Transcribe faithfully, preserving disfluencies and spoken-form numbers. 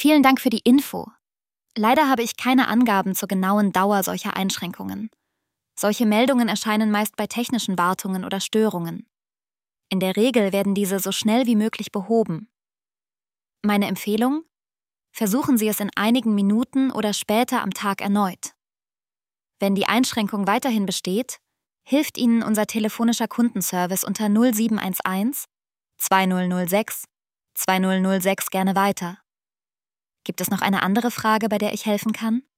Vielen Dank für die Info. Leider habe ich keine Angaben zur genauen Dauer solcher Einschränkungen. Solche Meldungen erscheinen meist bei technischen Wartungen oder Störungen. In der Regel werden diese so schnell wie möglich behoben. Meine Empfehlung? Versuchen Sie es in einigen Minuten oder später am Tag erneut. Wenn die Einschränkung weiterhin besteht, hilft Ihnen unser telefonischer Kundenservice unter null sieben eins eins zwei null null sechs zwei null null sechs gerne weiter. Gibt es noch eine andere Frage, bei der ich helfen kann?